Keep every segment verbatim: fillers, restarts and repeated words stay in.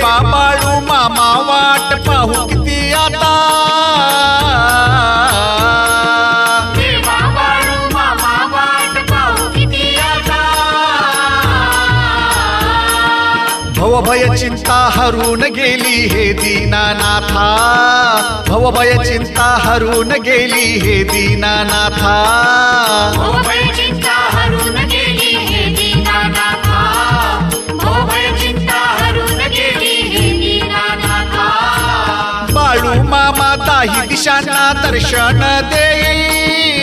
देवा बाळू मामा वाट पाहू किती आता, देवा बाळू मामा वाट पाहू किती आता. भवभय चिंता हरून गेली हे दीनानाथा, भवभय चिंता हरून गेली हे दीनानाथा. भवभय चिंता हरून गेली हे दीनानाथा, भवभय चिंता हरून गेली हे दीनानाथा. बाळू मामा दाही दिशांना दर्शन देई,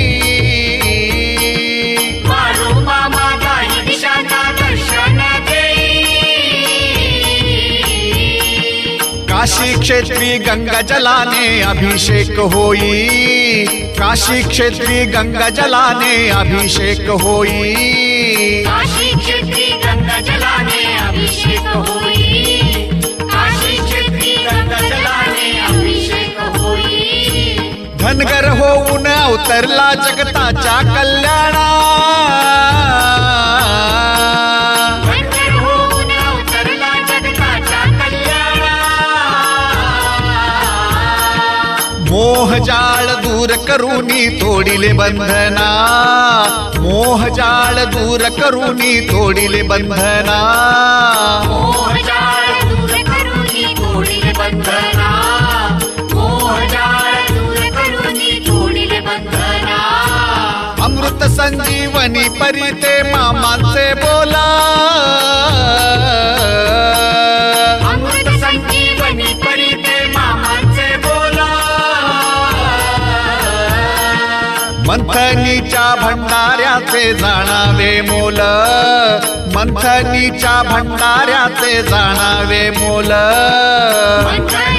बाळू मामा दाही दिशांना दर्शन देई. काशी क्षेत्री गंगा जलाने अभिषेक होई, काशी क्षेत्री गंगा जलाने अभिषेक होई. काशी क्षेत्री गंगा जलाने अभिषेक होई, काशी क्षेत्री गंगा जलाने अभिषेक होई. धनगर होऊन अवतरला जगताच्या कल्याणा, धनगर होऊन अवतरला जगताच्या कल्याणा. मोहजाळ दूर करूनी तोडिले बंधना, मोहजाळ दूर करूनी तोडिले बंधना. मोहजाळ दूर करूनी तोडिले बंधना, मोहजाळ दूर करूनी तोडिले बंधना. अमृत संजीवनी परिते मामांचे बोला, अमृत संजीवनी परिते मामांचे बोला. मंथनीच्या भंडाऱ्याचे जाणावे मोल, मंथनीच्या भंडाऱ्याचे जाणावे मोल. मंथनीच्या